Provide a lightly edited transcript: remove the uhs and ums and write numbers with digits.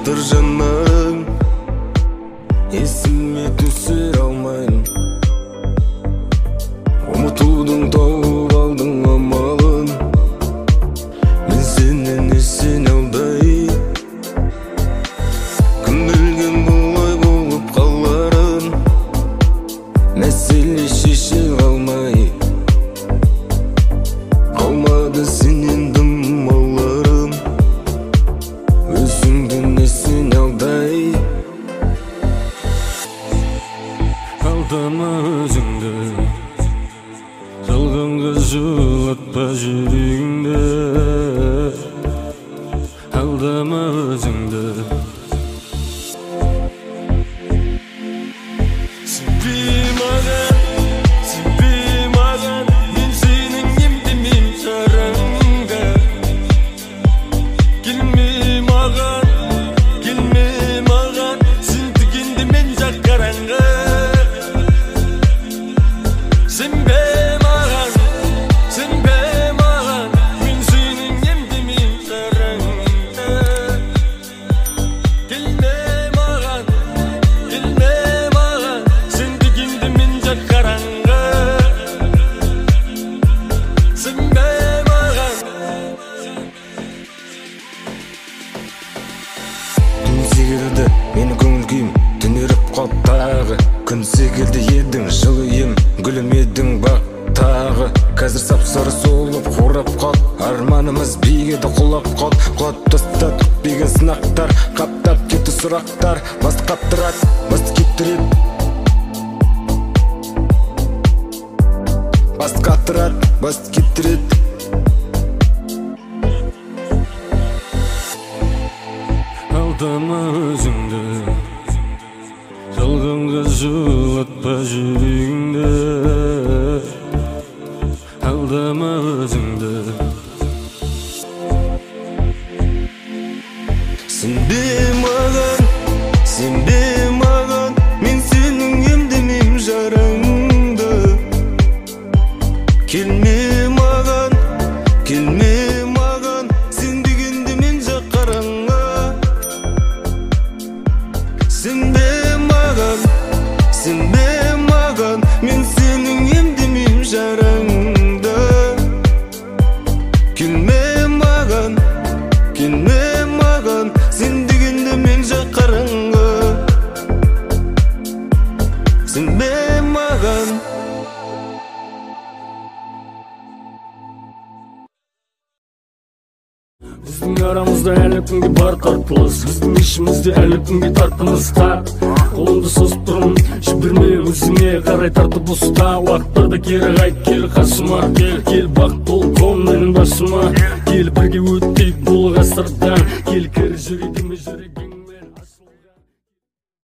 Тағдыр жаным, есіме түсіре алмайым. Ұмытудың тауып алдың амалын, мен сенен есен алдай. Кім білген бұлай болып қаларын, мәселе шеше қалмай. Қалмады сенен дым ауларым, өзіңді есен алдай. Алдама өзіңді, жалғанға жылатпа жүрегіңді. Алдама өзіңді. Сенбей маған, мен сенің емдемейм жараңды. Келме маған, сен тігенде мен жақ қараңғы. Сенбе маған, мен сенің емдемейм жараңды. Келме маған, сен тігенде мен жақ қараңғы. Сенбе маған. Түн секілді мені көңіл күйім, түнеріп қалып тағы. Күн секілді едің жылы ем, гүлім едің бақтағы. Қазір сап-сары солып қурап қалып, арманымыз биігеді құлап қалып. Құлап тастады күтпеген сынақтар, қаптап кетті сұрақтар. Басты қаптырады, басты кептіреді, басты қаттырады, басты кептіреді. Алдама өзіңді, жалғанға жылатпа жүрегіңді. Алдама өзіңді. Сенбе маған, мен сенің емдемейм жараңды. Келме маған, сен дегенде мен жақ қараңғы. Сенбе маған, мен сенің емдемейм жараңды. Келме маған, сен дегенде мен жақ қараңғы. Сенбе маған. Біздің арамызда әлі күнге бар тартылыс, біздің ішімізде әлі күнге тартымыз тар. Қолымды созып тұрмын, жіберме өзіңе қарай тартып ұста. Уақыттарда кері қайт, кел қасыма, кел бақыт болып қон менің басыма. Кел бірге өттейік бұл ғасырдан, кел кері жүрегіме жүрегің.